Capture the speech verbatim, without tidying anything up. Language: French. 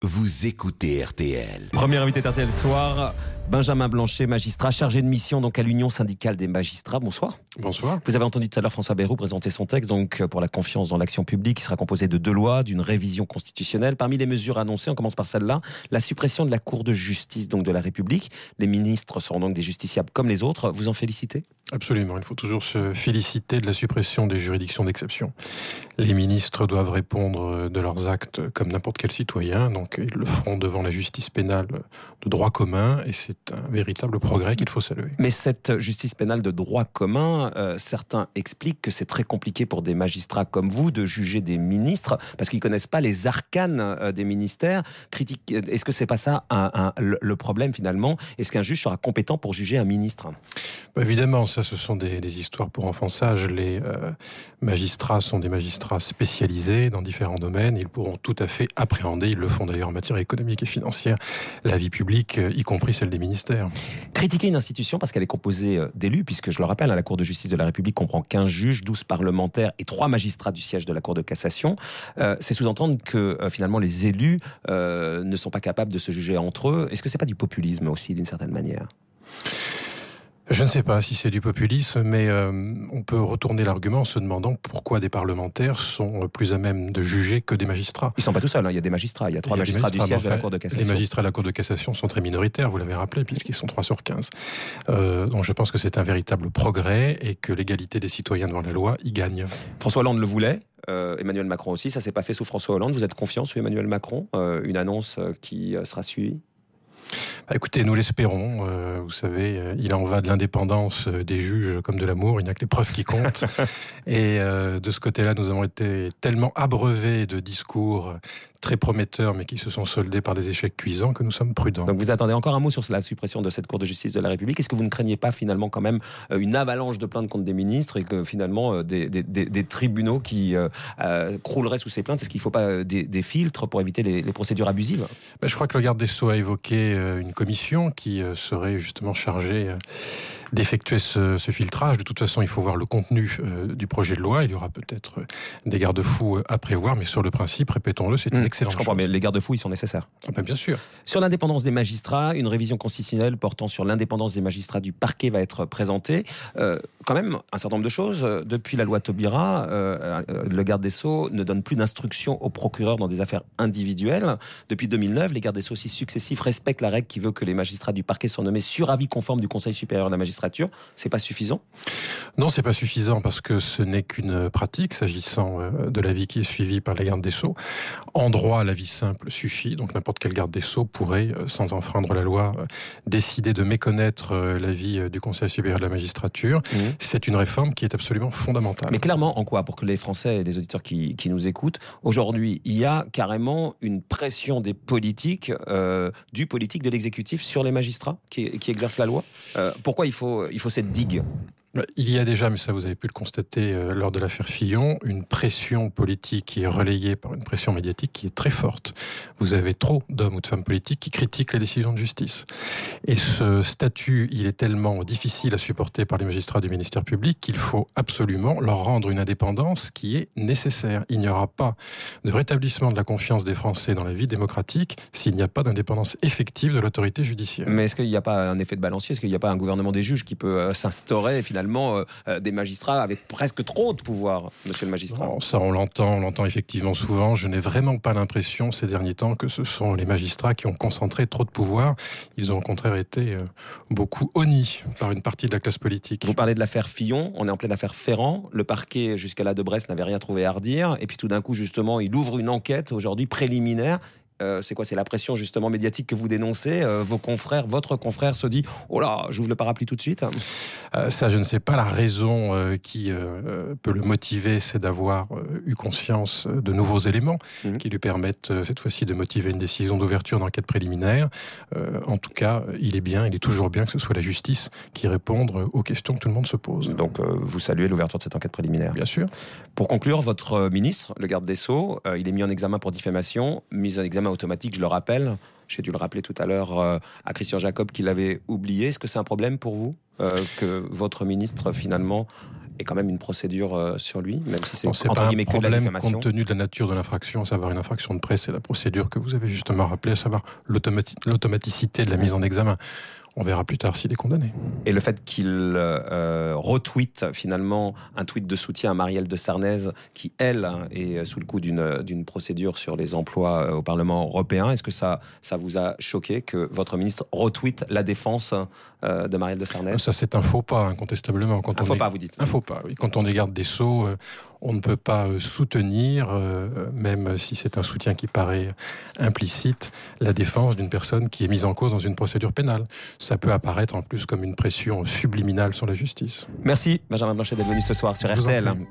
Vous écoutez R T L. Premier invité d'R T L soir, Benjamin Blanchet, magistrat, chargé de mission donc à l'Union syndicale des magistrats. Bonsoir. Bonsoir. Vous avez entendu tout à l'heure François Bayrou présenter son texte donc pour la confiance dans l'action publique, qui sera composé de deux lois, d'une révision constitutionnelle. Parmi les mesures annoncées, on commence par celle-là, la suppression de la Cour de justice donc de la République. Les ministres seront donc des justiciables comme les autres. Vous en félicitez ? Absolument. Il faut toujours se féliciter de la suppression des juridictions d'exception. Les ministres doivent répondre de leurs actes comme n'importe quel citoyen, donc ils le feront devant la justice pénale de droit commun, et c'est un véritable progrès qu'il faut saluer. Mais cette justice pénale de droit commun, euh, certains expliquent que c'est très compliqué pour des magistrats comme vous de juger des ministres, parce qu'ils connaissent pas les arcanes euh, des ministères. Critique, est-ce que c'est pas ça un, un, le, le problème finalement ? Est-ce qu'un juge sera compétent pour juger un ministre ? Bah évidemment, ça ce sont des, des histoires pour enfants sages. Les euh, magistrats sont des magistrats spécialisés dans différents domaines. Ils pourront tout à fait appréhender, ils le font d'ailleurs en matière économique et financière, la vie publique, y compris celle des ministères. Critiquer une institution parce qu'elle est composée d'élus, puisque je le rappelle, la Cour de justice de la République comprend quinze juges, douze parlementaires et trois magistrats du siège de la Cour de cassation, euh, c'est sous-entendre que euh, finalement les élus euh, ne sont pas capables de se juger entre eux. Est-ce que c'est pas du populisme aussi d'une certaine manière ? Je ne sais pas si c'est du populisme, mais euh, on peut retourner l'argument en se demandant pourquoi des parlementaires sont plus à même de juger que des magistrats. Ils ne sont pas tout seuls, hein. Il y a des magistrats, il y a trois il y a magistrats, magistrats du siège enfin, de la Cour de cassation. Les magistrats de la Cour de cassation sont très minoritaires, vous l'avez rappelé, puisqu'ils sont trois sur quinze. Euh, donc je pense que c'est un véritable progrès et que l'égalité des citoyens devant la loi y gagne. François Hollande le voulait. Euh, Emmanuel Macron aussi, ça s'est pas fait sous François Hollande. Vous êtes confiant sous Emmanuel Macron, euh, une annonce qui euh, sera suivie ? Bah écoutez, nous l'espérons. Euh, vous savez, euh, il en va de l'indépendance des juges comme de l'amour. Il n'y a que les preuves qui comptent. Et euh, de ce côté-là, nous avons été tellement abreuvés de discours très prometteurs, mais qui se sont soldés par des échecs cuisants, que nous sommes prudents. Donc vous attendez encore un mot sur la suppression de cette Cour de justice de la République. Est-ce que vous ne craignez pas finalement quand même une avalanche de plaintes contre des ministres et que finalement des, des, des, des tribunaux qui euh, euh, crouleraient sous ces plaintes ? Est-ce qu'il ne faut pas des, des filtres pour éviter les, les procédures abusives ? Ben, je crois que le garde des Sceaux a évoqué une commission qui serait justement chargée d'effectuer ce, ce filtrage. De toute façon, il faut voir le contenu euh, du projet de loi. Il y aura peut-être des garde-fous à prévoir, mais sur le principe, répétons-le, c'est une mmh, excellente chose. Je comprends, chose. Mais les garde-fous, ils sont nécessaires. Ah ben bien sûr. Sur l'indépendance des magistrats, une révision constitutionnelle portant sur l'indépendance des magistrats du parquet va être présentée. Euh, quand même, un certain nombre de choses. Depuis la loi Taubira, euh, le garde des Sceaux ne donne plus d'instructions aux procureurs dans des affaires individuelles. Depuis deux mille neuf, les gardes des Sceaux successifs respectent la règle qui veut que les magistrats du parquet sont nommés sur avis conforme du Conseil supérieur de la magistrature. C'est pas suffisant ? Non, c'est pas suffisant parce que ce n'est qu'une pratique s'agissant de l'avis qui est suivi par les gardes des Sceaux. En droit, l'avis simple suffit, donc n'importe quel garde des Sceaux pourrait, sans enfreindre la loi, décider de méconnaître l'avis du Conseil supérieur de la magistrature. Mmh. C'est une réforme qui est absolument fondamentale. Mais clairement, en quoi ? Pour que les Français et les auditeurs qui, qui nous écoutent, aujourd'hui, il y a carrément une pression des politiques, euh, du politique, de l'exécutif sur les magistrats qui, qui exercent la loi. Euh, pourquoi il faut il faut cette digue ? Il y a déjà, mais ça vous avez pu le constater euh, lors de l'affaire Fillon, une pression politique qui est relayée par une pression médiatique qui est très forte. Vous avez trop d'hommes ou de femmes politiques qui critiquent les décisions de justice. Et ce statut, il est tellement difficile à supporter par les magistrats du ministère public qu'il faut absolument leur rendre une indépendance qui est nécessaire. Il n'y aura pas de rétablissement de la confiance des Français dans la vie démocratique s'il n'y a pas d'indépendance effective de l'autorité judiciaire. Mais est-ce qu'il n'y a pas un effet de balancier ? Est-ce qu'il n'y a pas un gouvernement des juges qui peut euh, s'instaurer finalement Euh, des magistrats avec presque trop de pouvoir, monsieur le magistrat? Non, ça, on l'entend, on l'entend effectivement souvent. Je n'ai vraiment pas l'impression ces derniers temps que ce sont les magistrats qui ont concentré trop de pouvoir. Ils ont au contraire été euh, beaucoup honnis par une partie de la classe politique. Vous parlez de l'affaire Fillon, on est en pleine affaire Ferrand. Le parquet, jusqu'à là de Brest, n'avait rien trouvé à redire. Et puis tout d'un coup, justement, il ouvre une enquête aujourd'hui préliminaire. Euh, c'est quoi ? C'est la pression justement médiatique que vous dénoncez. Euh, vos confrères, votre confrère se dit « Oh là, j'ouvre le parapluie tout de suite ». Euh, ça, je ne sais pas. La raison euh, qui euh, peut le motiver, c'est d'avoir euh, eu conscience de nouveaux éléments mmh. qui lui permettent euh, cette fois-ci de motiver une décision d'ouverture d'enquête préliminaire. Euh, en tout cas, il est bien, il est toujours bien que ce soit la justice qui réponde aux questions que tout le monde se pose. Donc, euh, vous saluez l'ouverture de cette enquête préliminaire ? Bien sûr. Pour conclure, votre ministre, le garde des Sceaux, euh, il est mis en examen pour diffamation, mise en examen automatique, je le rappelle. J'ai dû le rappeler tout à l'heure euh, à Christian Jacob qu'il avait oublié. Est-ce que c'est un problème pour vous euh, que votre ministre, finalement, ait quand même une procédure euh, sur lui, même si c'est, bon, c'est entre pas guillemets un que de la problème diffamation. compte tenu de la nature de l'infraction, à savoir une infraction de presse, c'est la procédure que vous avez justement rappelée, à savoir l'automati- l'automaticité de la mise en examen. On verra plus tard s'il est condamné. Et le fait qu'il euh, retweete finalement un tweet de soutien à Marielle de Sarnez, qui elle est sous le coup d'une, d'une procédure sur les emplois au Parlement européen, est-ce que ça, ça vous a choqué que votre ministre retweete la défense euh, de Marielle de Sarnez ? Ça, c'est un faux pas, incontestablement. Quand un on faux est... pas, vous dites. Un faux pas, oui. Quand on est garde des Sceaux, euh, on ne peut pas euh, soutenir, euh, même si c'est un soutien qui paraît implicite, la défense d'une personne qui est mise en cause dans une procédure pénale. Ça peut apparaître en plus comme une pression subliminale sur la justice. Merci Benjamin Blanchet d'être venu ce soir sur Je vous R T L. en prie.